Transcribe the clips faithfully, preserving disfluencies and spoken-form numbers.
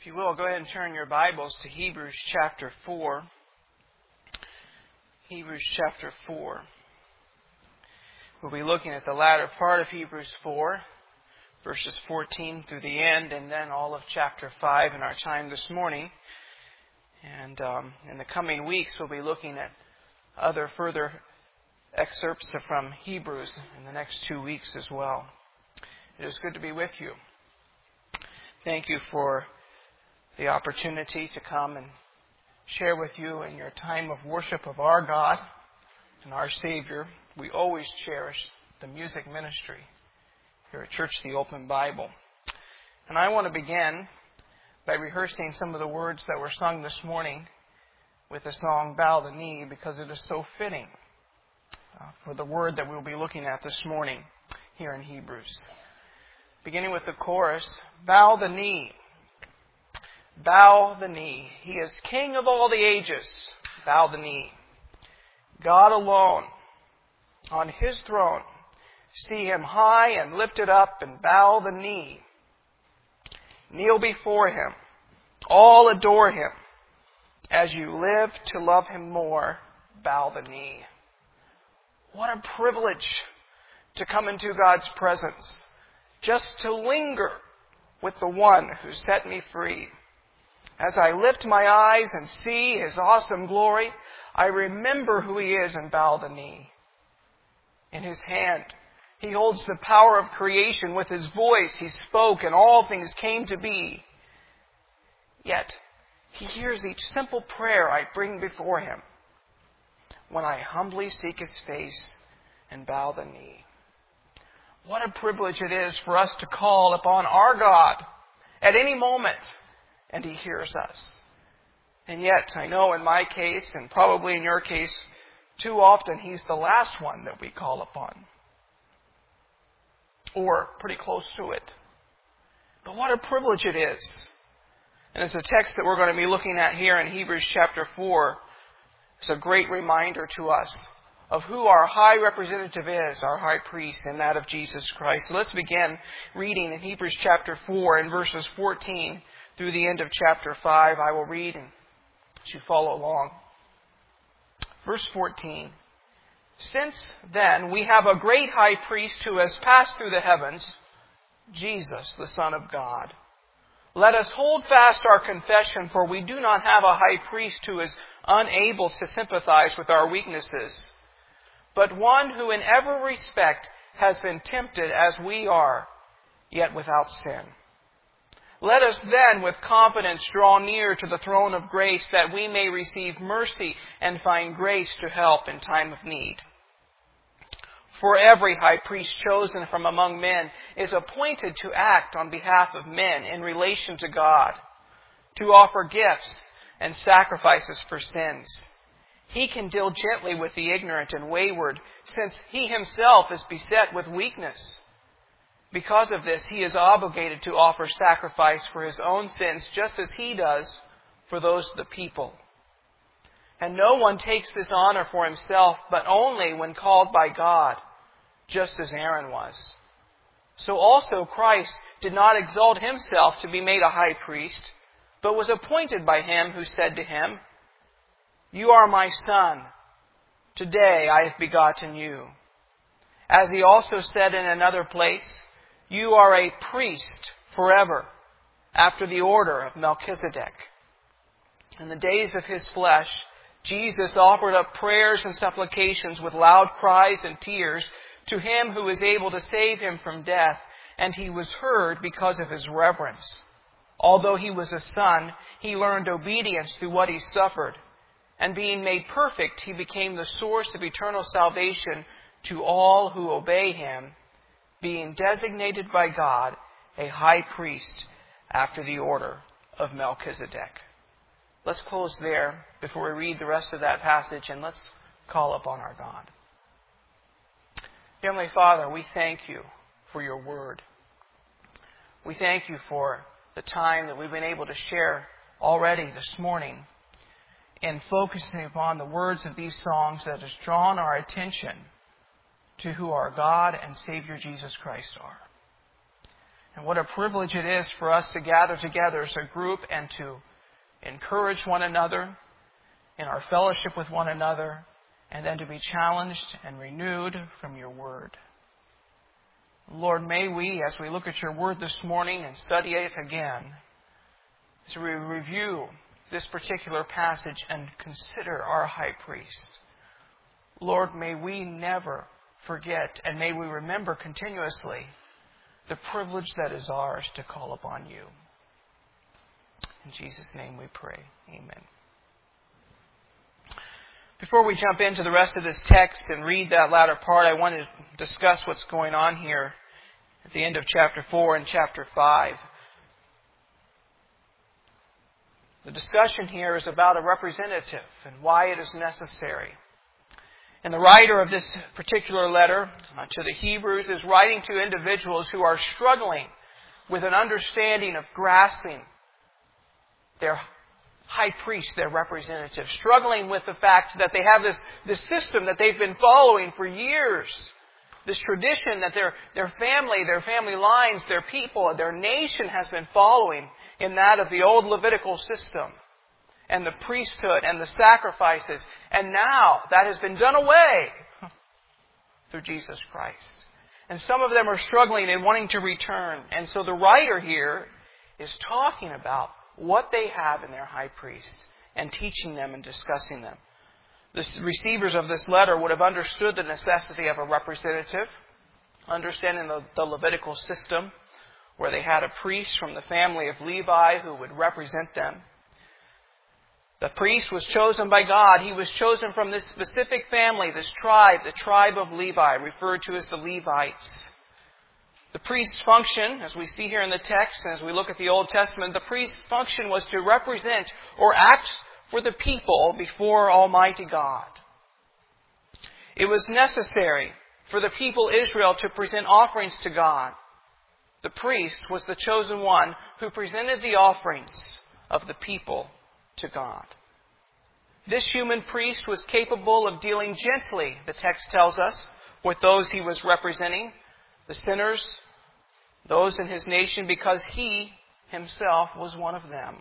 If you will, go ahead and turn your Bibles to Hebrews chapter four. Hebrews chapter four. We'll be looking at the latter part of Hebrews four, verses fourteen through the end, and then all of chapter five in our time this morning. And um, in the coming weeks, we'll be looking at other further excerpts from Hebrews in the next two weeks as well. It is good to be with you. Thank you for the opportunity to come and share with you in your time of worship of our God and our Savior. We always cherish the music ministry here at Church of the Open Bible. And I want to begin by rehearsing some of the words that were sung this morning with the song Bow the Knee, because it is so fitting uh, for the word that we'll be looking at this morning here in Hebrews. Beginning with the chorus, bow the knee. Bow the knee. He is King of all the ages. Bow the knee. God alone on His throne. See Him high and lifted up and bow the knee. Kneel before Him. All adore Him. As you live to love Him more, bow the knee. What a privilege to come into God's presence. Just to linger with the one who set me free. As I lift my eyes and see His awesome glory, I remember who He is and bow the knee. In His hand, He holds the power of creation. With His voice, He spoke and all things came to be. Yet, He hears each simple prayer I bring before Him when I humbly seek His face and bow the knee. What a privilege it is for us to call upon our God at any moment, and He hears us. And yet, I know in my case, and probably in your case, too often He's the last one that we call upon. Or pretty close to it. But what a privilege it is. And it's a text that we're going to be looking at here in Hebrews chapter four. It's a great reminder to us of who our high representative is, our high priest, and that of Jesus Christ. So let's begin reading in Hebrews chapter four in verses fourteen through the end of chapter five. I will read and you follow along. Verse fourteen. Since then we have a great high priest who has passed through the heavens, Jesus, the Son of God. Let us hold fast our confession, for we do not have a high priest who is unable to sympathize with our weaknesses, but one who in every respect has been tempted as we are, yet without sin. Let us then with confidence draw near to the throne of grace, that we may receive mercy and find grace to help in time of need. For every high priest chosen from among men is appointed to act on behalf of men in relation to God, to offer gifts and sacrifices for sins. He can deal gently with the ignorant and wayward, since He Himself is beset with weakness. Because of this, He is obligated to offer sacrifice for His own sins, just as He does for those of the people. And no one takes this honor for himself, but only when called by God, just as Aaron was. So also Christ did not exalt Himself to be made a high priest, but was appointed by Him who said to Him, You are my Son. Today I have begotten you. As He also said in another place, You are a priest forever, after the order of Melchizedek. In the days of His flesh, Jesus offered up prayers and supplications with loud cries and tears to Him who is able to save Him from death, and He was heard because of His reverence. Although He was a Son, He learned obedience through what He suffered. And being made perfect, He became the source of eternal salvation to all who obey Him, being designated by God a high priest after the order of Melchizedek. Let's close there before we read the rest of that passage, and let's call upon our God. Heavenly Father, we thank You for Your word. We thank You for the time that we've been able to share already this morning in focusing upon the words of these songs that has drawn our attention to who our God and Savior Jesus Christ are. And what a privilege it is for us to gather together as a group and to encourage one another in our fellowship with one another, and then to be challenged and renewed from your word. Lord, may we, as we look at your word this morning and study it again, as we review this particular passage and consider our high priest, Lord, may we never forget and may we remember continuously the privilege that is ours to call upon you. In Jesus' name we pray. Amen. Before we jump into the rest of this text and read that latter part, I want to discuss what's going on here at the end of chapter four and chapter five. The discussion here is about a representative and why it is necessary. And the writer of this particular letter to the Hebrews is writing to individuals who are struggling with an understanding of grasping their high priest, their representative, struggling with the fact that they have this, this system that they've been following for years, this tradition that their, their family, their family lines, their people, their nation has been following in that of the old Levitical system and the priesthood and the sacrifices. And now that has been done away through Jesus Christ. And some of them are struggling and wanting to return. And so the writer here is talking about what they have in their high priest and teaching them and discussing them. The receivers of this letter would have understood the necessity of a representative, understanding the, the Levitical system, where they had a priest from the family of Levi who would represent them. The priest was chosen by God. He was chosen from this specific family, this tribe, the tribe of Levi, referred to as the Levites. The priest's function, as we see here in the text, and as we look at the Old Testament, the priest's function was to represent or act for the people before Almighty God. It was necessary for the people Israel to present offerings to God. The priest was the chosen one who presented the offerings of the people to God. This human priest was capable of dealing gently, the text tells us, with those he was representing, the sinners, those in his nation, because he himself was one of them.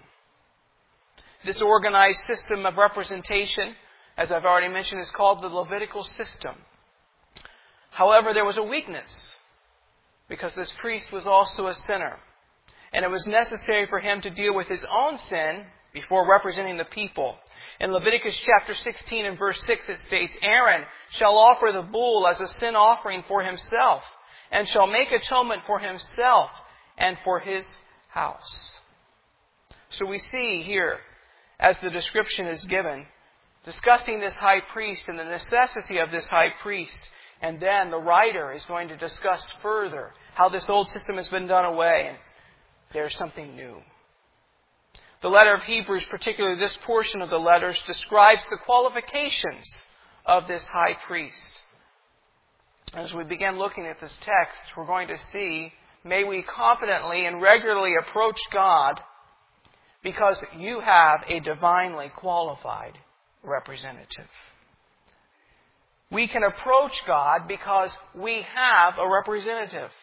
This organized system of representation, as I've already mentioned, is called the Levitical system. However, there was a weakness, because this priest was also a sinner. And it was necessary for him to deal with his own sin before representing the people. In Leviticus chapter sixteen and verse six it states, Aaron shall offer the bull as a sin offering for himself, and shall make atonement for himself and for his house. So we see here, as the description is given, discussing this high priest and the necessity of this high priest. And then the writer is going to discuss further how this old system has been done away and there's something new. The letter of Hebrews, particularly this portion of the letters, describes the qualifications of this high priest. As we begin looking at this text, we're going to see, may we confidently and regularly approach God because you have a divinely qualified representative. We can approach God because we have a representative.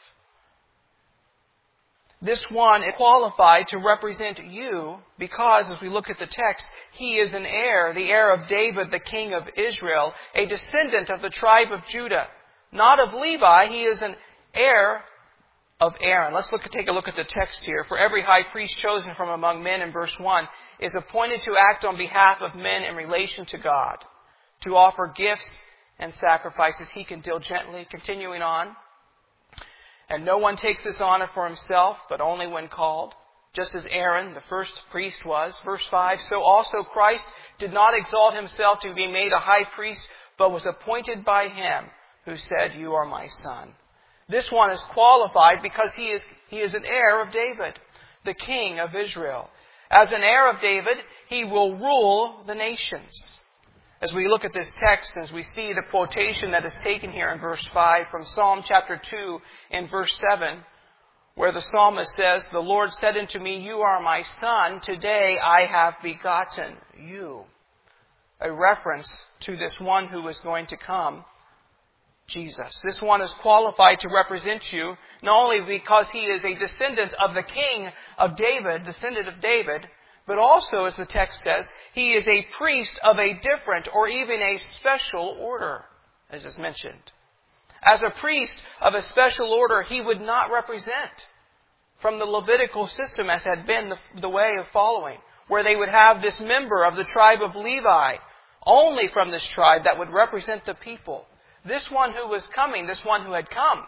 This one is qualified to represent you because, as we look at the text, he is an heir, the heir of David, the king of Israel, a descendant of the tribe of Judah. Not of Levi, he is an heir of Aaron. Let's look take a look at the text here. For every high priest chosen from among men, in verse one, is appointed to act on behalf of men in relation to God, to offer gifts and sacrifices. He can deal gently, continuing on. And no one takes this honor for himself, but only when called, just as Aaron, the first priest, was. Verse five, so also Christ did not exalt himself to be made a high priest, but was appointed by him who said, you are my son. This one is qualified because he is, he is an heir of David, the king of Israel. As an heir of David, he will rule the nations. As we look at this text, as we see the quotation that is taken here in verse five from Psalm chapter two in verse seven, where the psalmist says, the Lord said unto me, you are my son, today I have begotten you. A reference to this one who was going to come Jesus. This one is qualified to represent you, not only because he is a descendant of the king of David, descendant of David, but also, as the text says, he is a priest of a different or even a special order, as is mentioned. As a priest of a special order, he would not represent from the Levitical system as had been the, the way of following, where they would have this member of the tribe of Levi, only from this tribe, that would represent the people. This one who was coming, this one who had come,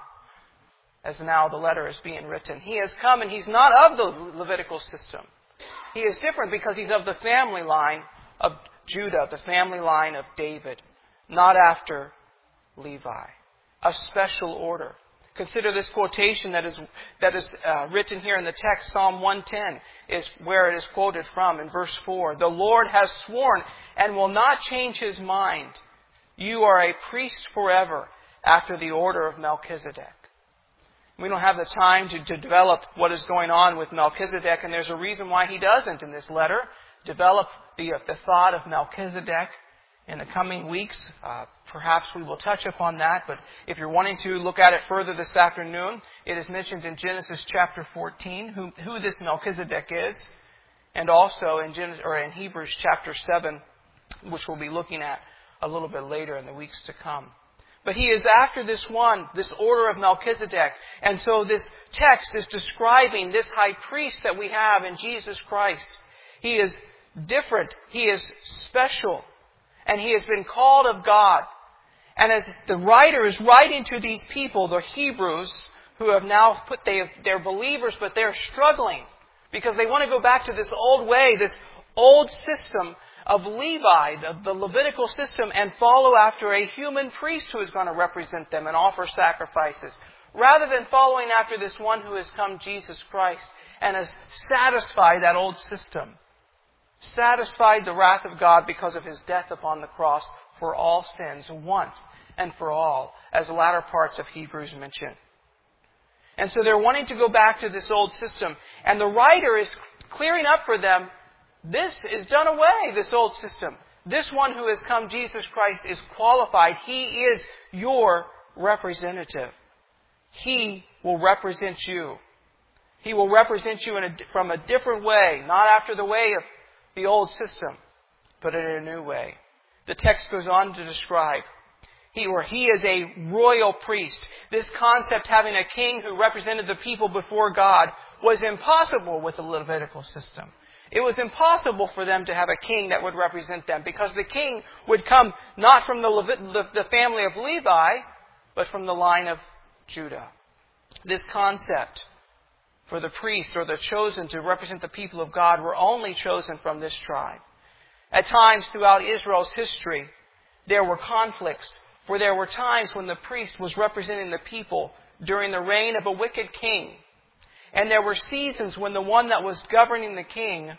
as now the letter is being written, he has come and he's not of the Levitical system. He is different because he's of the family line of Judah, the family line of David, not after Levi. A special order. Consider this quotation that is that is uh, written here in the text. Psalm one ten is where it is quoted from in verse four. The Lord has sworn and will not change his mind. You are a priest forever after the order of Melchizedek. We don't have the time to, to develop what is going on with Melchizedek, and there's a reason why he doesn't in this letter develop the, the thought of Melchizedek. In the coming weeks, uh, perhaps we will touch upon that, but if you're wanting to look at it further this afternoon, it is mentioned in Genesis chapter fourteen who, who this Melchizedek is, and also in Genesis, or in Hebrews chapter seven, which we'll be looking at a little bit later in the weeks to come. But he is after this one, this order of Melchizedek. And so this text is describing this high priest that we have in Jesus Christ. He is different. He is special. And he has been called of God. And as the writer is writing to these people, the Hebrews, who have now put, they, they're believers, but they're struggling because they want to go back to this old way, this old system of Levi, the, the Levitical system, and follow after a human priest who is going to represent them and offer sacrifices, rather than following after this one who has come, Jesus Christ, and has satisfied that old system, satisfied the wrath of God because of his death upon the cross for all sins once and for all, as the latter parts of Hebrews mention. And so they're wanting to go back to this old system, and the writer is clearing up for them, this is done away, this old system. This one who has come, Jesus Christ, is qualified. He is your representative. He will represent you. He will represent you in a, from a different way, not after the way of the old system, but in a new way. The text goes on to describe he or he is a royal priest. This concept, having a king who represented the people before God, was impossible with the Levitical system. It was impossible for them to have a king that would represent them, because the king would come not from the, Levit- the family of Levi, but from the line of Judah. This concept for the priest or the chosen to represent the people of God were only chosen from this tribe. At times throughout Israel's history, there were conflicts, for there were times when the priest was representing the people during the reign of a wicked king. And there were seasons when the one that was governing the king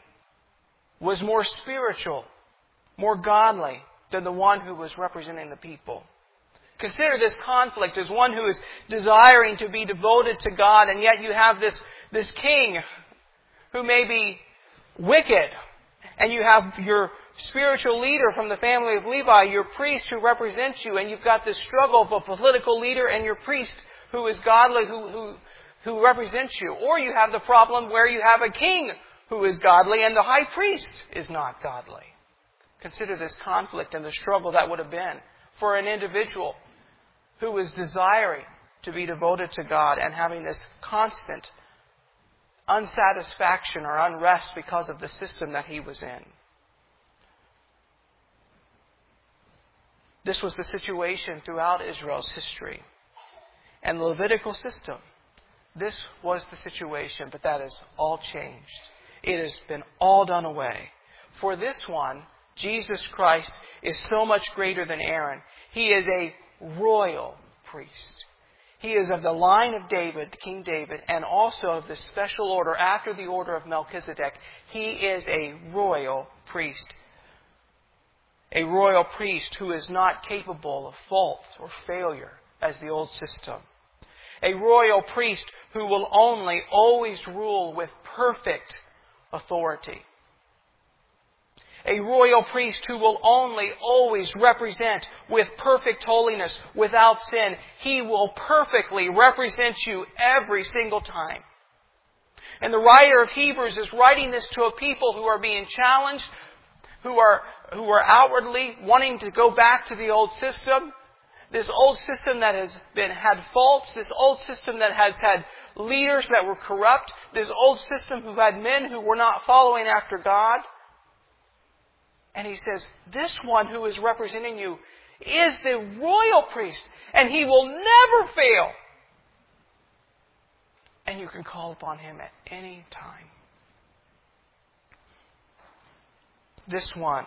was more spiritual, more godly than the one who was representing the people. Consider this conflict as one who is desiring to be devoted to God, and yet you have this, this king who may be wicked, and you have your spiritual leader from the family of Levi, your priest who represents you, and you've got this struggle of a political leader and your priest who is godly, who, who who represents you. Or you have the problem where you have a king who is godly and the high priest is not godly. Consider this conflict and the struggle that would have been for an individual who is desiring to be devoted to God and having this constant unsatisfaction or unrest because of the system that he was in. This was the situation throughout Israel's history. And the Levitical system, this was the situation, but that is all changed. It has been all done away. For this one, Jesus Christ is so much greater than Aaron. He is a royal priest. He is of the line of David, King David, and also of the special order after the order of Melchizedek. He is a royal priest. A royal priest who is not capable of fault or failure as the old system. A royal priest who will only always rule with perfect authority. A royal priest who will only always represent with perfect holiness, without sin. He will perfectly represent you every single time. And the writer of Hebrews is writing this to a people who are being challenged, who are, who are outwardly wanting to go back to the old system. This old system that has been had faults, this old system that has had leaders that were corrupt, this old system who had men who were not following after God. And he says, this one who is representing you is the royal priest, and he will never fail. And you can call upon him at any time. This one.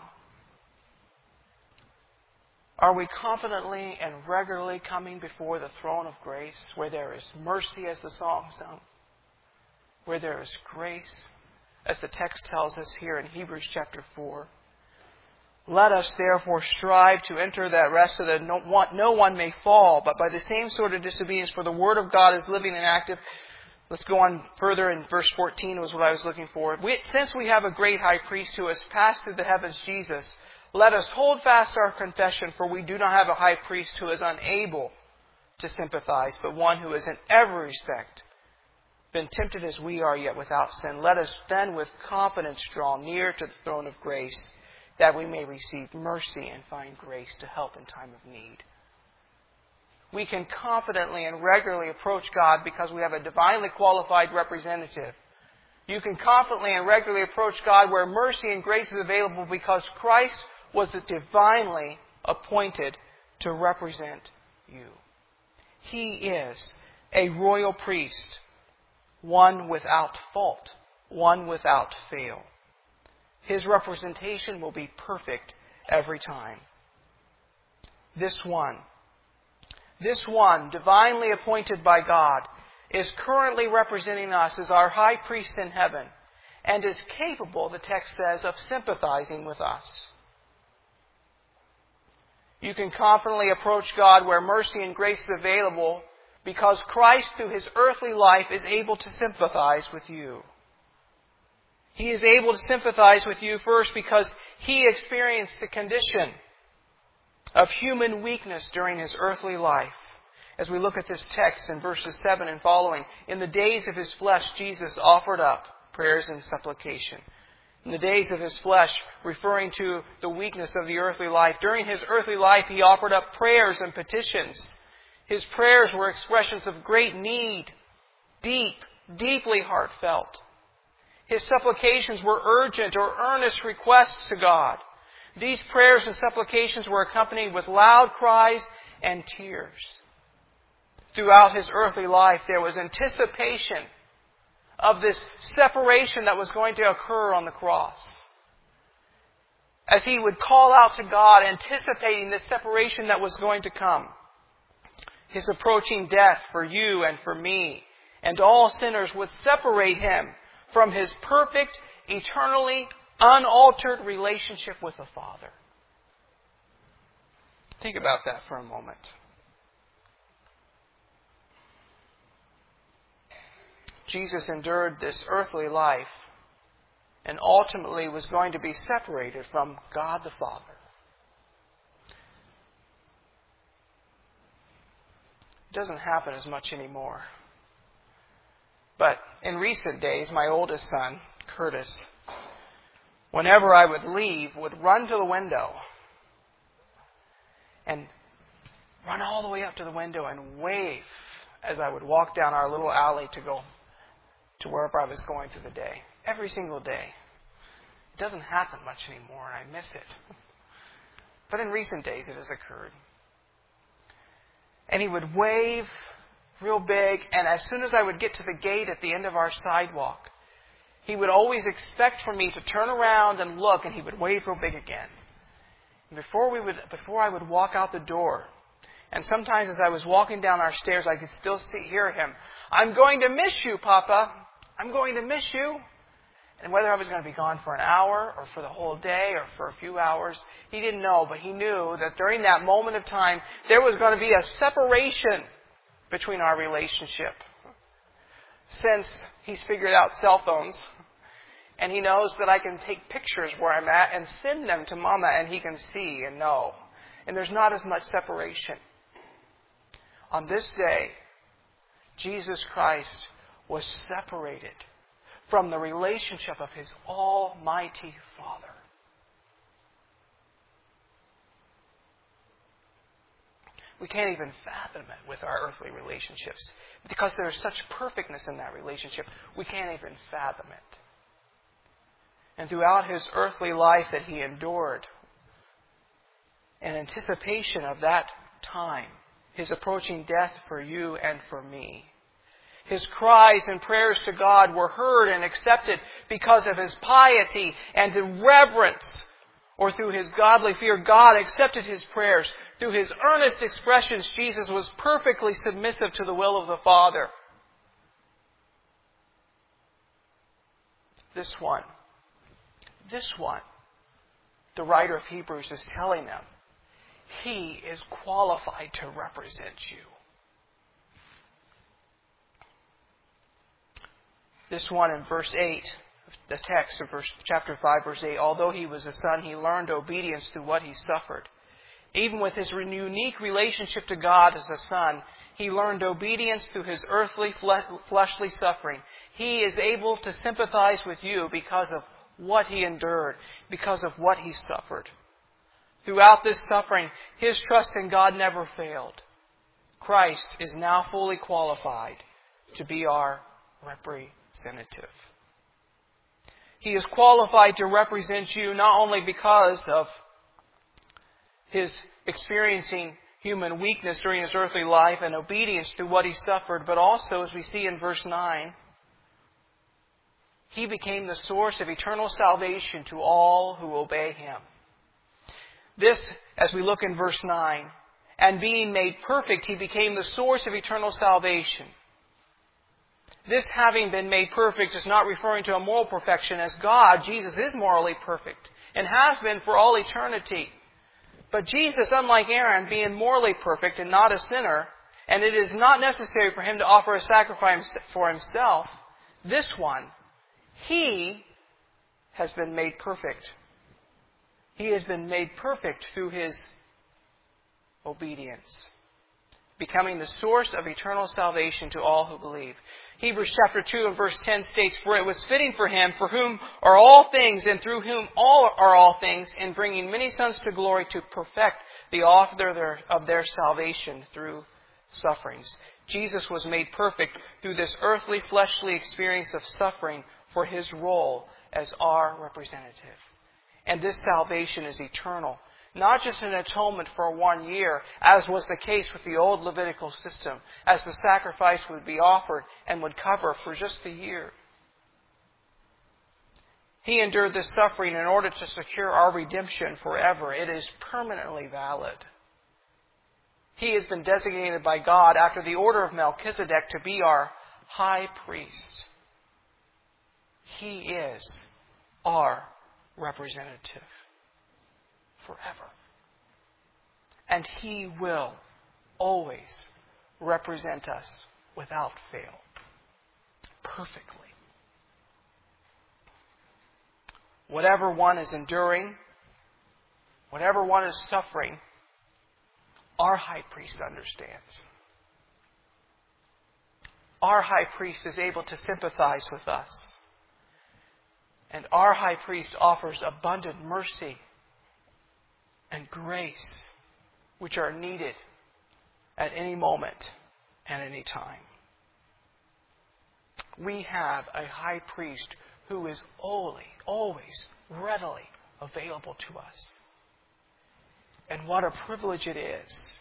Are we confidently and regularly coming before the throne of grace, where there is mercy, as the song sung, where there is grace, as the text tells us here in Hebrews chapter four? Let us therefore strive to enter that rest, so that no one, no one may fall, but by the same sort of disobedience, for the word of God is living and active. Let's go on further in verse fourteen was what I was looking for. We, since we have a great high priest who has passed through the heavens, Jesus, let us hold fast our confession, for we do not have a high priest who is unable to sympathize, but one who is in every respect been tempted as we are, yet without sin. Let us then with confidence draw near to the throne of grace, that we may receive mercy and find grace to help in time of need. We can confidently and regularly approach God because we have a divinely qualified representative. You can confidently and regularly approach God where mercy and grace is available because Christ was divinely appointed to represent you. He is a royal priest, one without fault, one without fail. His representation will be perfect every time. This one, this one, divinely appointed by God, is currently representing us as our high priest in heaven and is capable, the text says, of sympathizing with us. You can confidently approach God where mercy and grace is available because Christ, through His earthly life, is able to sympathize with you. He is able to sympathize with you first because He experienced the condition of human weakness during His earthly life. As we look at this text in verses seven and following, in the days of His flesh, Jesus offered up prayers and supplication. In the days of His flesh, referring to the weakness of the earthly life. During His earthly life, He offered up prayers and petitions. His prayers were expressions of great need, deep, deeply heartfelt. His supplications were urgent or earnest requests to God. These prayers and supplications were accompanied with loud cries and tears. Throughout His earthly life, there was anticipation of this separation that was going to occur on the cross. As He would call out to God, anticipating this separation that was going to come. His approaching death for you and for me and all sinners would separate Him from His perfect, eternally unaltered relationship with the Father. Think about that for a moment. Jesus endured this earthly life and ultimately was going to be separated from God the Father. It doesn't happen as much anymore. But in recent days, my oldest son, Curtis, whenever I would leave, would run to the window and run all the way up to the window and wave as I would walk down our little alley to go to wherever I was going through the day. Every single day. It doesn't happen much anymore, and I miss it. But in recent days, it has occurred. And he would wave real big, and as soon as I would get to the gate at the end of our sidewalk, he would always expect for me to turn around and look, and he would wave real big again. And before we would, before I would walk out the door, and sometimes as I was walking down our stairs, I could still see, hear him, "I'm going to miss you, Papa. I'm going to miss you." And whether I was going to be gone for an hour or for the whole day or for a few hours, he didn't know, but he knew that during that moment of time, there was going to be a separation between our relationship. Since he's figured out cell phones, And He knows that I can take pictures where I'm at and send them to Mama, and He can see and know. And there's not as much separation. On this day, Jesus Christ was separated from the relationship of His Almighty Father. We can't even fathom it with our earthly relationships. Because there's such perfectness in that relationship, we can't even fathom it. And throughout His earthly life that He endured, in anticipation of that time, His approaching death for you and for me, His cries and prayers to God were heard and accepted because of His piety and the reverence, or through His godly fear. God accepted His prayers. Through His earnest expressions, Jesus was perfectly submissive to the will of the Father. This one, this one, the writer of Hebrews is telling them, He is qualified to represent you. This one in verse eight, the text of verse, chapter five, verse eight, although He was a son, He learned obedience through what He suffered. Even with His unique relationship to God as a son, He learned obedience through His earthly, fleshly suffering. He is able to sympathize with you because of what He endured, because of what He suffered. Throughout this suffering, His trust in God never failed. Christ is now fully qualified to be our representative. He is qualified to represent you not only because of His experiencing human weakness during His earthly life and obedience through what He suffered, but also, as we see in verse nine, He became the source of eternal salvation to all who obey Him. This, as we look in verse nine, and being made perfect, He became the source of eternal salvation. This having been made perfect is not referring to a moral perfection, as God, Jesus, is morally perfect and has been for all eternity. But Jesus, unlike Aaron, being morally perfect and not a sinner, and it is not necessary for Him to offer a sacrifice for Himself, this one, He has been made perfect. He has been made perfect through His obedience, becoming the source of eternal salvation to all who believe. Hebrews chapter two and verse ten states, For it was fitting for Him, for whom are all things, and through whom all are all things, in bringing many sons to glory, to perfect the author of their salvation through sufferings. Jesus was made perfect through this earthly, fleshly experience of suffering for His role as our representative. And this salvation is eternal. Not just an atonement for one year, as was the case with the old Levitical system, as the sacrifice would be offered and would cover for just the year. He endured this suffering in order to secure our redemption forever. It is permanently valid. He has been designated by God after the order of Melchizedek to be our high priest. He is our representative forever. And He will always represent us without fail, perfectly. Whatever one is enduring, whatever one is suffering, our high priest understands. Our high priest is able to sympathize with us. And our high priest offers abundant mercy and grace, which are needed at any moment and any time. We have a high priest who is always, always readily available to us. And what a privilege it is.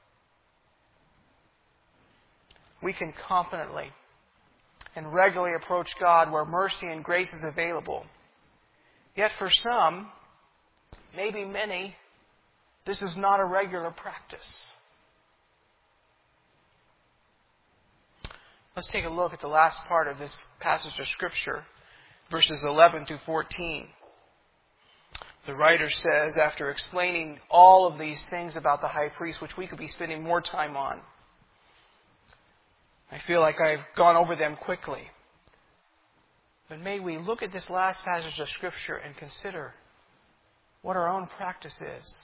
We can confidently and regularly approach God where mercy and grace is available. Yet for some, maybe many, this is not a regular practice. Let's take a look at the last part of this passage of Scripture, verses eleven to fourteen. The writer says, after explaining all of these things about the high priest, which we could be spending more time on, I feel like I've gone over them quickly. But may we look at this last passage of Scripture and consider what our own practice is.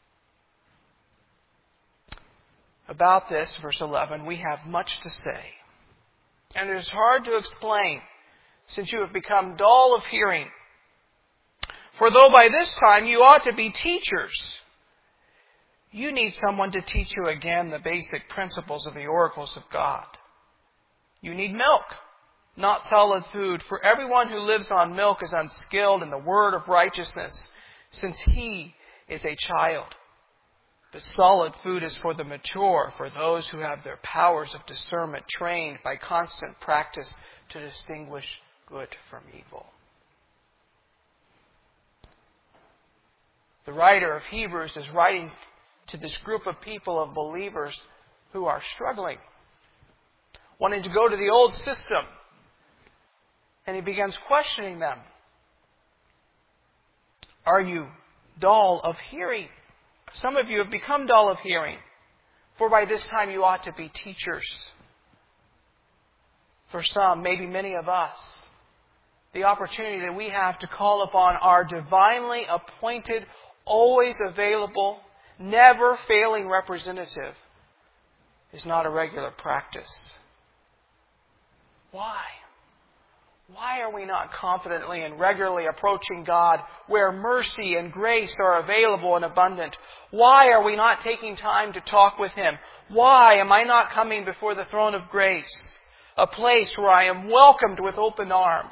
About this, verse eleven, we have much to say. And it is hard to explain, since you have become dull of hearing. For though by this time you ought to be teachers, you need someone to teach you again the basic principles of the oracles of God. You need milk, not solid food, for everyone who lives on milk is unskilled in the word of righteousness, since he is a child. But solid food is for the mature, for those who have their powers of discernment trained by constant practice to distinguish good from evil. The writer of Hebrews is writing to this group of people, of believers, who are struggling, wanting to go to the old system. And he begins questioning them. Are you dull of hearing? Some of you have become dull of hearing, for by this time you ought to be teachers. For some, maybe many of us, the opportunity that we have to call upon our divinely appointed, always available, never failing representative is not a regular practice. Why? Why are we not confidently and regularly approaching God where mercy and grace are available and abundant? Why are we not taking time to talk with Him? Why am I not coming before the throne of grace, a place where I am welcomed with open arms,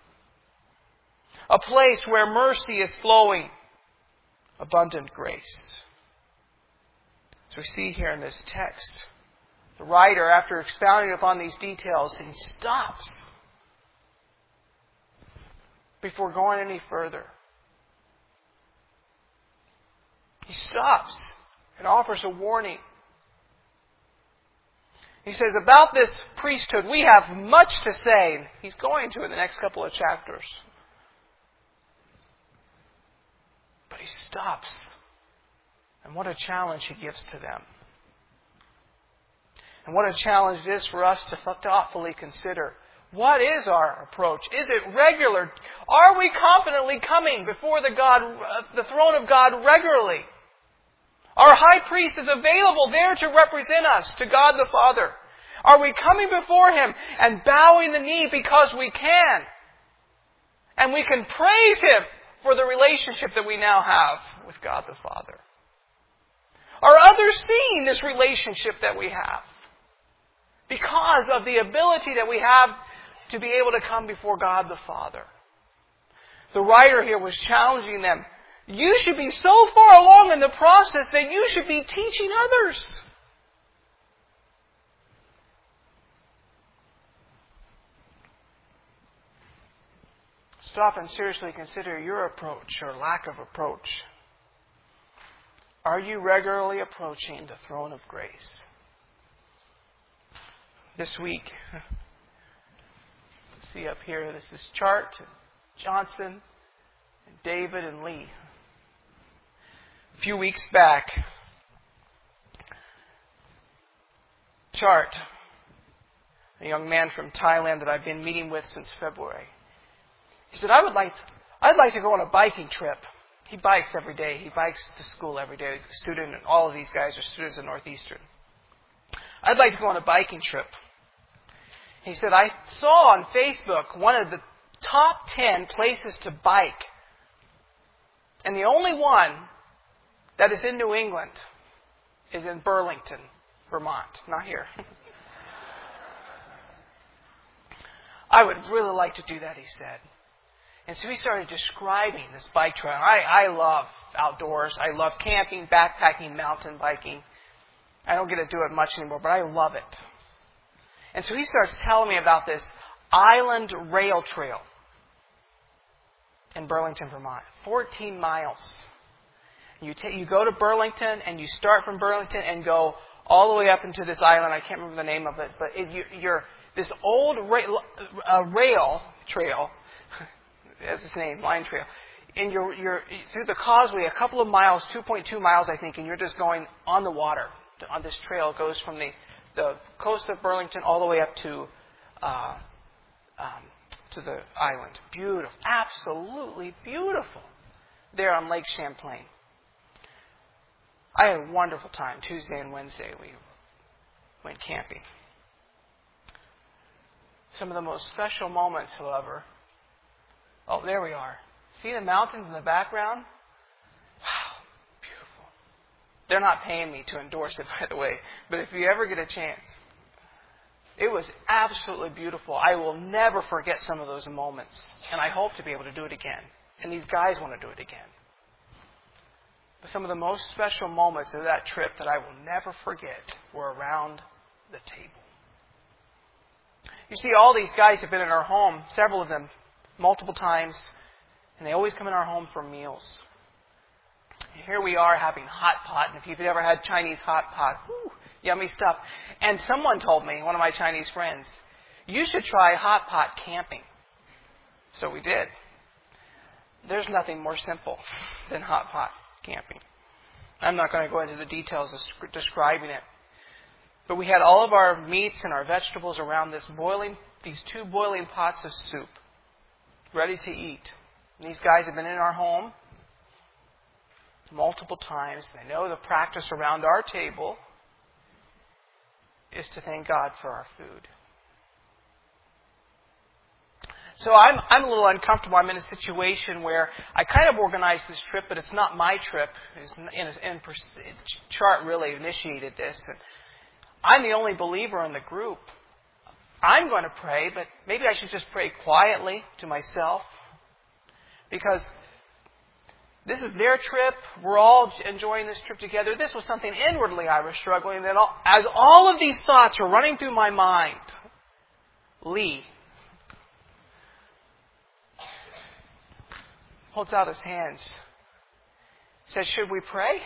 a place where mercy is flowing, abundant grace? As we see here in this text, the writer, after expounding upon these details, he stops before going any further. He stops and offers a warning. He says, about this priesthood, we have much to say. He's going to in the next couple of chapters. But he stops. And what a challenge he gives to them. And what a challenge it is for us to thoughtfully consider. What is our approach? Is it regular? Are we confidently coming before the God, uh, the throne of God regularly? Our high priest is available there to represent us to God the Father. Are we coming before Him and bowing the knee because we can? And we can praise Him for the relationship that we now have with God the Father. Are others seeing this relationship that we have? Because of the ability that we have to be able to come before God the Father. The writer here was challenging them. You should be so far along in the process that you should be teaching others. Stop and seriously consider your approach or lack of approach. Are you regularly approaching the throne of grace? This week, see up here, this is Chart, Johnson, and David, and Lee. A few weeks back, Chart, a young man from Thailand that I've been meeting with since February, he said, I would like to, I'd like to go on a biking trip. He bikes every day. He bikes to school every day. Student, and all of these guys are students at Northeastern. I'd like to go on a biking trip. He said, I saw on Facebook one of the top ten places to bike. And the only one that is in New England is in Burlington, Vermont. Not here. I would really like to do that, he said. And so he started describing this bike trail. I, I love outdoors. I love camping, backpacking, mountain biking. I don't get to do it much anymore, but I love it. And so he starts telling me about this Island Rail Trail in Burlington, Vermont. fourteen miles. You, ta- you go to Burlington, and you start from Burlington and go all the way up into this island. I can't remember the name of it, but it, you, you're this old rail, uh, rail trail. That's its name, line trail. And you're, you're through the causeway, a couple of miles, two point two miles, I think, and you're just going on the water. On this trail, it goes from the, the coast of Burlington all the way up to uh, um, to the island. Beautiful. Absolutely beautiful. There on Lake Champlain. I had a wonderful time. Tuesday and Wednesday we went camping. Some of the most special moments, however. Oh, there we are. See the mountains in the background? Wow, beautiful. They're not paying me to endorse it, by the way. But if you ever get a chance, it was absolutely beautiful. I will never forget some of those moments. And I hope to be able to do it again. And these guys want to do it again. But some of the most special moments of that trip that I will never forget were around the table. You see, all these guys have been in our home, several of them, multiple times. And they always come in our home for meals. And here we are having hot pot. And if you've ever had Chinese hot pot, whew, yummy stuff. And someone told me, one of my Chinese friends, you should try hot pot camping. So we did. There's nothing more simple than hot pot camping. I'm not going to go into the details of describing it. But we had all of our meats and our vegetables around this boiling, these two boiling pots of soup, ready to eat. And these guys have been in our home multiple times. They know the practice around our table is to thank God for our food. So I'm I'm a little uncomfortable. I'm in a situation where I kind of organized this trip, but it's not my trip. It's in, in, Chart really initiated this. And I'm the only believer in the group. I'm going to pray, but maybe I should just pray quietly to myself. Because this is their trip. We're all enjoying this trip together. This was something inwardly I was struggling with. As all of these thoughts were running through my mind, Lee holds out his hands, says, should we pray?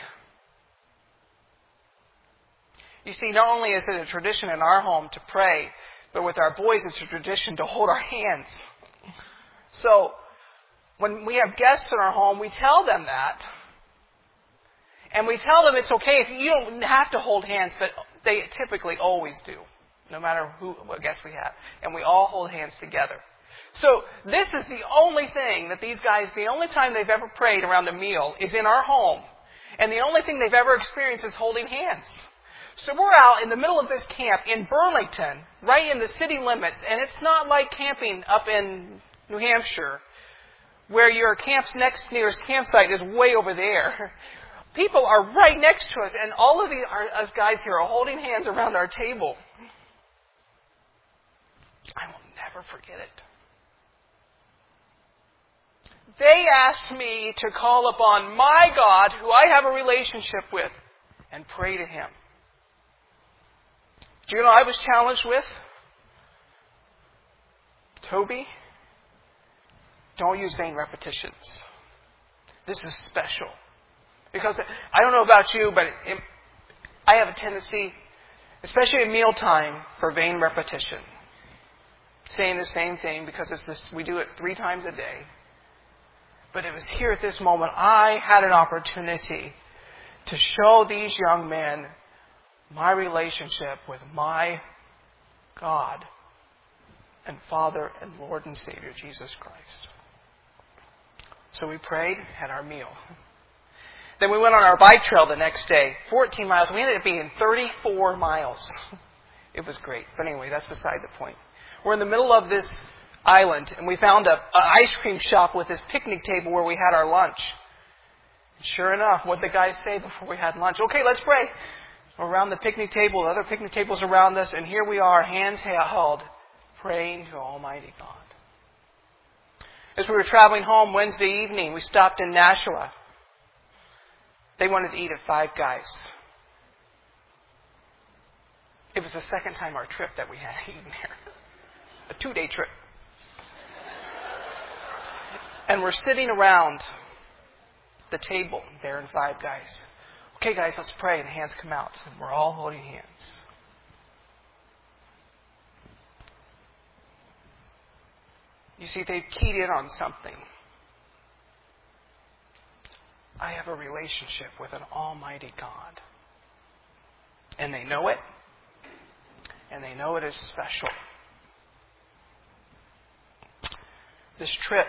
You see, not only is it a tradition in our home to pray, but with our boys it's a tradition to hold our hands. So, when we have guests in our home, we tell them that. And we tell them it's okay if you don't have to hold hands, but they typically always do, no matter who, what guests we have. And we all hold hands together. So this is the only thing that these guys, the only time they've ever prayed around a meal is in our home. And the only thing they've ever experienced is holding hands. So we're out in the middle of this camp in Burlington, right in the city limits. And it's not like camping up in New Hampshire, where your camp's next nearest campsite is way over there. People are right next to us, and all of the, our, us guys here are holding hands around our table. I will never forget it. They asked me to call upon my God, who I have a relationship with, and pray to Him. Do you know what I was challenged with? Toby, don't use vain repetitions. This is special. Because I don't know about you, but it, I have a tendency, especially at mealtime, for vain repetition. Saying the same thing because it's this, we do it three times a day. But it was here at this moment I had an opportunity to show these young men my relationship with my God and Father and Lord and Savior, Jesus Christ. So we prayed, had our meal. Then we went on our bike trail the next day, fourteen miles. We ended up being thirty-four miles. It was great. But anyway, that's beside the point. We're in the middle of this island, and we found a, an ice cream shop with this picnic table where we had our lunch. And sure enough, what did the guys say before we had lunch? Okay, let's pray. We're around the picnic table, the other picnic tables around us, and here we are, hands held, praying to Almighty God. As we were traveling home Wednesday evening, we stopped in Nashua. They wanted to eat at Five Guys. It was the second time our trip that we had eaten there. A two-day trip. And we're sitting around the table there in Five Guys. Okay, guys, let's pray. And the hands come out. And we're all holding hands. You see, they've keyed in on something. I have a relationship with an almighty God. And they know it. And they know it is special. this trip,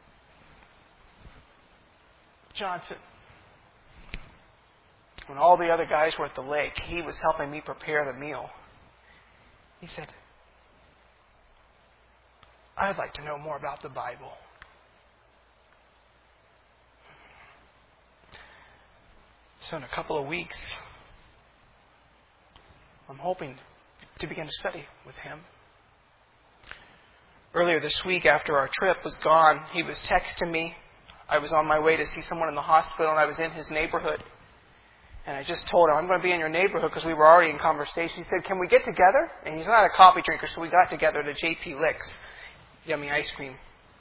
Johnson, when all the other guys were at the lake, he was helping me prepare the meal. He said, I'd like to know more about the Bible. So in a couple of weeks, I'm hoping to begin to study with him. Earlier this week, after our trip was gone, he was texting me. I was on my way to see someone in the hospital, and I was in his neighborhood. And I just told him, I'm going to be in your neighborhood, because we were already in conversation. He said, can we get together? And he's not a coffee drinker, so we got together to J P Licks. Yummy ice cream.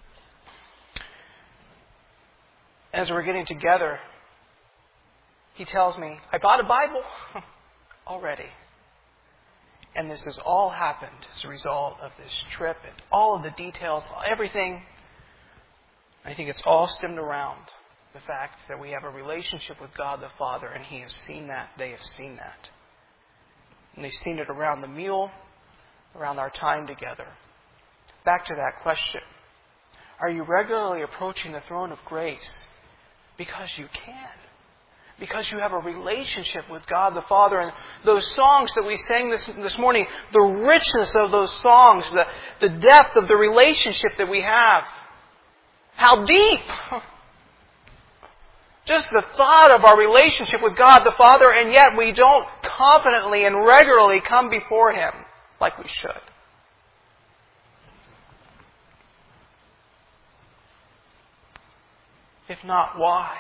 As we're getting together, he tells me, I bought a Bible already. And this has all happened as a result of this trip and all of the details, everything. I think it's all stemmed around the fact that we have a relationship with God the Father, and He has seen that. They have seen that. And they've seen it around the meal, around our time together. Back to that question. Are you regularly approaching the throne of grace? Because you can. Because you have a relationship with God the Father. And those songs that we sang this, this morning, the richness of those songs, the, the depth of the relationship that we have. How deep! Just the thought of our relationship with God the Father, and yet we don't confidently and regularly come before Him like we should. If not, why?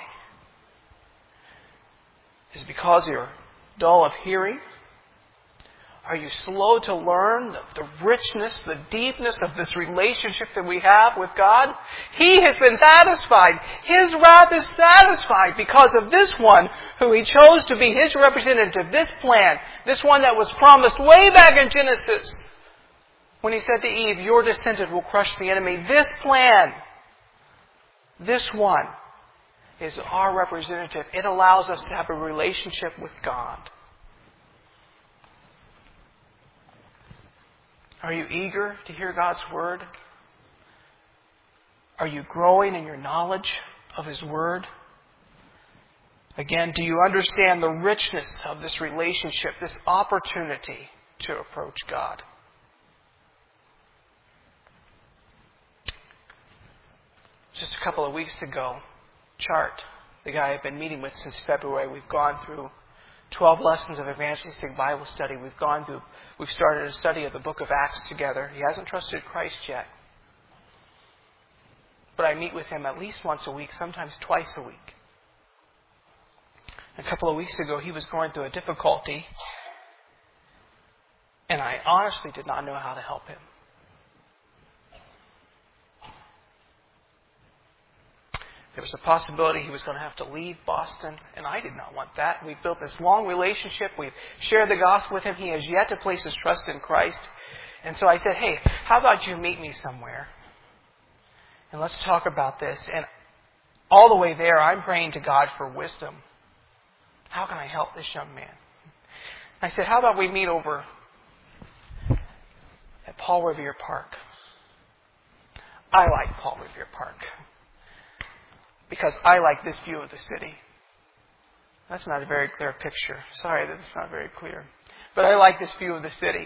Is it because you're dull of hearing? Are you slow to learn the, the richness, the deepness of this relationship that we have with God? He has been satisfied. His wrath is satisfied because of this one who He chose to be His representative, this plan, this one that was promised way back in Genesis when He said to Eve, your descendant will crush the enemy. This plan, this one, is our representative. It allows us to have a relationship with God. Are you eager to hear God's Word? Are you growing in your knowledge of His Word? Again, do you understand the richness of this relationship, this opportunity to approach God? Just a couple of weeks ago, Chart, the guy I've been meeting with since February, we've gone through twelve lessons of evangelistic Bible study. We've gone through, we've started a study of the book of Acts together. He hasn't trusted Christ yet. But I meet with him at least once a week, sometimes twice a week. A couple of weeks ago, he was going through a difficulty, and I honestly did not know how to help him. There was a possibility he was going to have to leave Boston, and I did not want that. We've built this long relationship. We've shared the gospel with him. He has yet to place his trust in Christ. And so I said, hey, how about you meet me somewhere? And let's talk about this. And all the way there, I'm praying to God for wisdom. How can I help this young man? I said, how about we meet over at Paul Revere Park? I like Paul Revere Park because I like this view of the city. That's not a very clear picture. Sorry that it's not very clear. But I like this view of the city.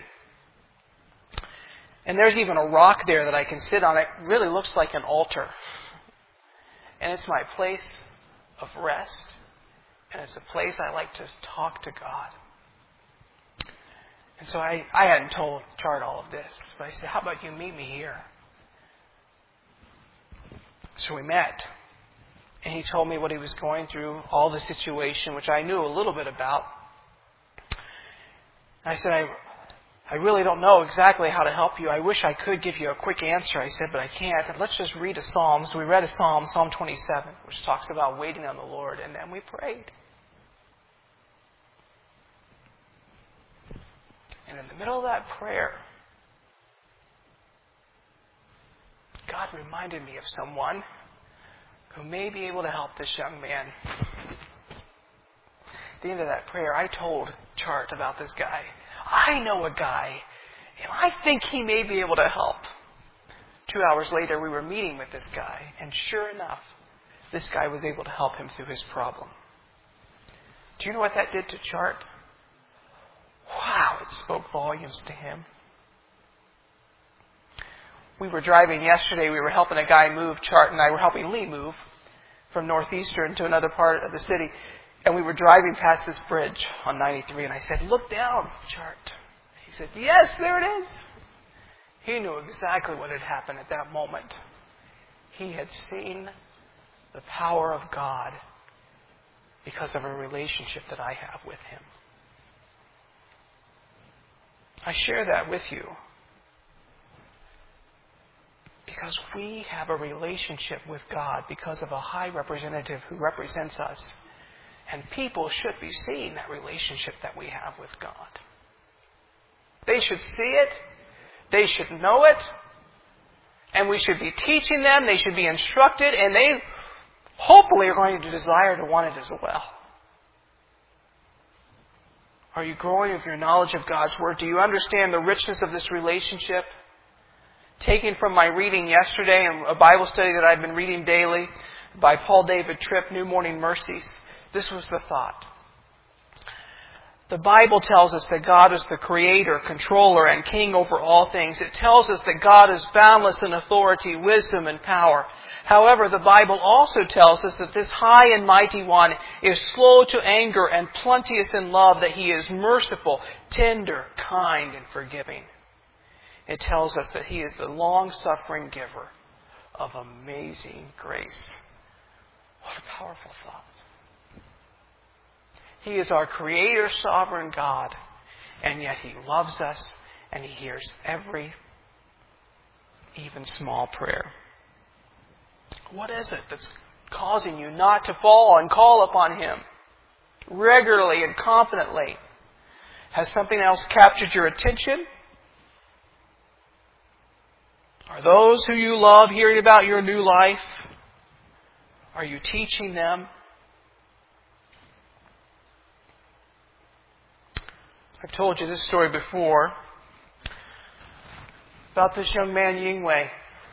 And there's even a rock there that I can sit on. It really looks like an altar. And it's my place of rest. And it's a place I like to talk to God. And so I, I hadn't told Chart all of this. But I said, how about you meet me here? So we met. And he told me what he was going through, all the situation, which I knew a little bit about. I said, I, I really don't know exactly how to help you. I wish I could give you a quick answer. I said, but I can't. And let's just read a psalm. So we read a psalm, Psalm twenty-seven, which talks about waiting on the Lord. And then we prayed. And in the middle of that prayer, God reminded me of someone who may be able to help this young man. At the end of that prayer, I told Chart about this guy. I know a guy, and I think he may be able to help. Two hours later, we were meeting with this guy, and sure enough, this guy was able to help him through his problem. Do you know what that did to Chart? Wow, it spoke volumes to him. We were driving yesterday. We were helping a guy move. Chart and I were helping Lee move from Northeastern to another part of the city. And we were driving past this bridge on ninety-three. And I said, "Look down, Chart." He said, "Yes, there it is." He knew exactly what had happened at that moment. He had seen the power of God because of a relationship that I have with Him. I share that with you because we have a relationship with God because of a high representative who represents us. And people should be seeing that relationship that we have with God. They should see it. They should know it. And we should be teaching them. They should be instructed. And they hopefully are going to desire to want it as well. Are you growing with your knowledge of God's Word? Do you understand the richness of this relationship? Taken from my reading yesterday and a Bible study that I've been reading daily by Paul David Tripp, New Morning Mercies, this was the thought. The Bible tells us that God is the creator, controller, and king over all things. It tells us that God is boundless in authority, wisdom, and power. However, the Bible also tells us that this high and mighty one is slow to anger and plenteous in love, that He is merciful, tender, kind, and forgiving. It tells us that He is the long-suffering giver of amazing grace. What a powerful thought. He is our Creator, sovereign God, and yet He loves us and He hears every, even small prayer. What is it that's causing you not to fall and call upon Him regularly and confidently? Has something else captured your attention? Are those who you love hearing about your new life? Are you teaching them? I've told you this story before about this young man, Yingwei.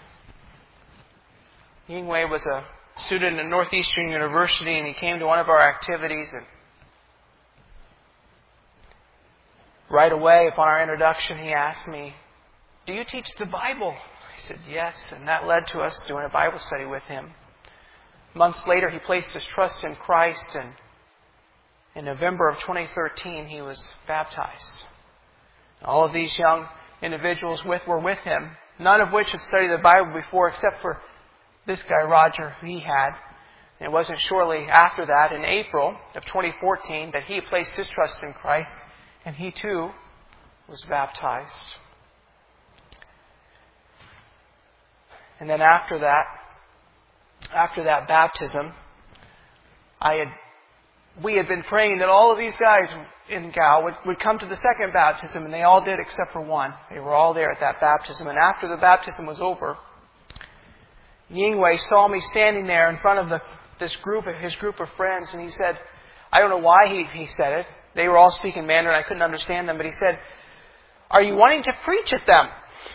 Yingwei was a student at Northeastern University, and he came to one of our activities. And right away, upon our introduction, he asked me, "Do you teach the Bible?" I said, "Yes." And that led to us doing a Bible study with him. Months later, he placed his trust in Christ, and in November of twenty thirteen, he was baptized. All of these young individuals with were with him, none of which had studied the Bible before, except for this guy, Roger, who he had. And it wasn't shortly after that, in April of twenty fourteen, that he placed his trust in Christ, and he too was baptized. And then after that, after that baptism, I had we had been praying that all of these guys in Gao would, would come to the second baptism, and they all did except for one. They were all there at that baptism. And after the baptism was over, Yingwei saw me standing there in front of the, this group, his group of friends, and he said, I don't know why he, he said it. They were all speaking Mandarin. I couldn't understand them, but he said, "Are you wanting to preach at them?"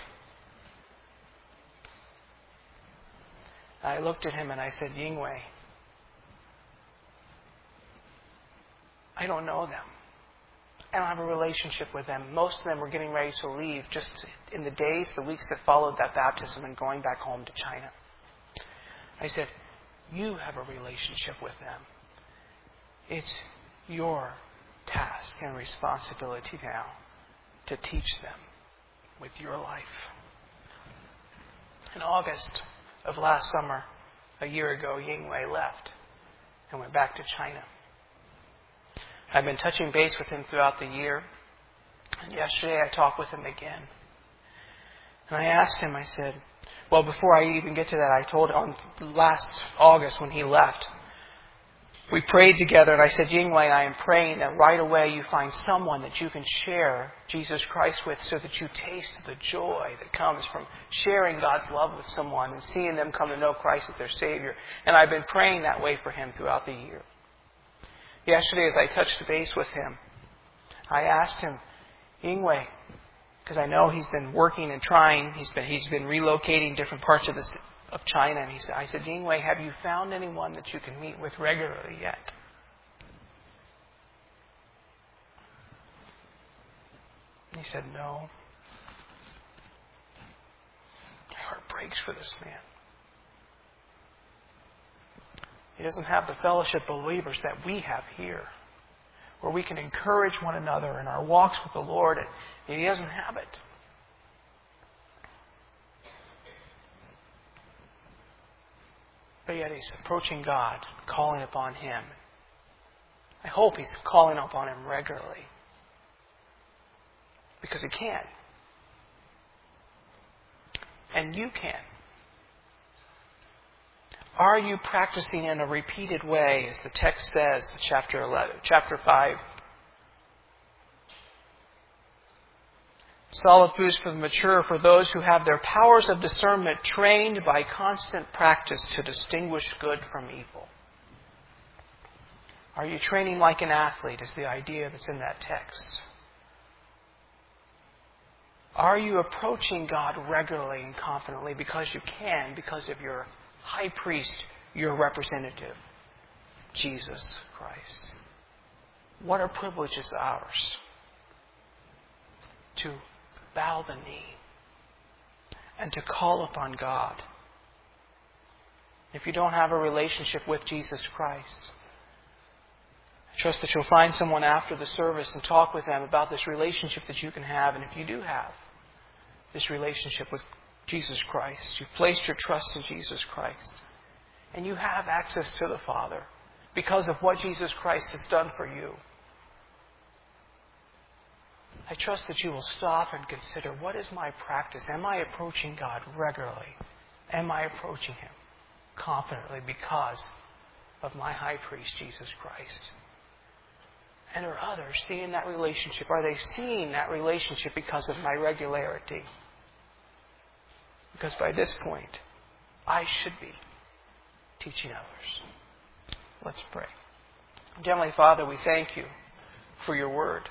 I looked at him and I said, "Yingwei, I don't know them. I don't have a relationship with them. Most of them were getting ready to leave just in the days, the weeks that followed that baptism and going back home to China." I said, "You have a relationship with them. It's your task and responsibility now to teach them with your life." In August of last summer, a year ago, Yingwei left and went back to China. I've been touching base with him throughout the year. And yesterday I talked with him again. And I asked him, I said, well, before I even get to that, I told him on last August when he left, we prayed together, and I said, "Yingwei, I am praying that right away you find someone that you can share Jesus Christ with, so that you taste the joy that comes from sharing God's love with someone and seeing them come to know Christ as their Savior." And I've been praying that way for him throughout the year. Yesterday, as I touched base with him, I asked him, "Yingwei, Because I know he's been working and trying. He's been he's been relocating different parts of this of China. And he said, I said, Jingwei, have you found anyone that you can meet with regularly yet? And he said, no. My heart breaks for this man. He doesn't have the fellowship of believers that we have here, where we can encourage one another in our walks with the Lord, and he doesn't have it. But yet he's approaching God, calling upon Him. I hope he's calling upon Him regularly, because he can. And you can. Are you practicing in a repeated way, as the text says, chapter eleven, chapter five? Solid foods for the mature, for those who have their powers of discernment trained by constant practice to distinguish good from evil. Are you training like an athlete, is the idea that's in that text. Are you approaching God regularly and confidently because you can, because of your high priest, your representative, Jesus Christ? What a privilege is ours to bow the knee and to call upon God. If you don't have a relationship with Jesus Christ, I trust that you'll find someone after the service and talk with them about this relationship that you can have. And if you do have this relationship with Jesus Christ, you've placed your trust in Jesus Christ, and you have access to the Father because of what Jesus Christ has done for you, I trust that you will stop and consider, what is my practice? Am I approaching God regularly? Am I approaching Him confidently because of my high priest, Jesus Christ? And are others seeing that relationship? Are they seeing that relationship because of my regularity? Because by this point, I should be teaching others. Let's pray. Heavenly Father, we thank you for your word.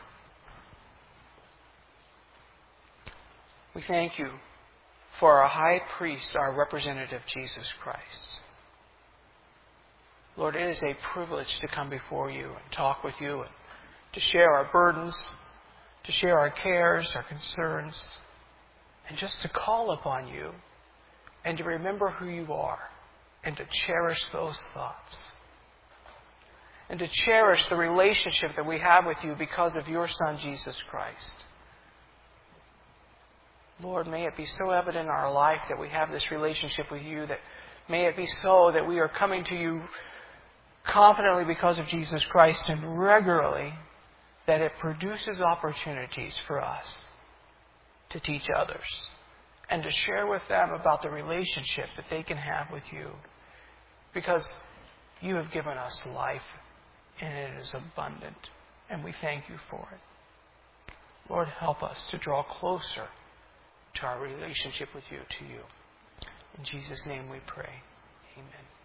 We thank you for our high priest, our representative, Jesus Christ. Lord, it is a privilege to come before you and talk with you and to share our burdens, to share our cares, our concerns, and just to call upon you and to remember who you are and to cherish those thoughts and to cherish the relationship that we have with you because of your Son, Jesus Christ. Lord, may it be so evident in our life that we have this relationship with you, that may it be so that we are coming to you confidently because of Jesus Christ and regularly, that it produces opportunities for us to teach others and to share with them about the relationship that they can have with you, because you have given us life and it is abundant, and we thank you for it. Lord, help us to draw closer to our relationship with you, to you. In Jesus' name we pray. Amen.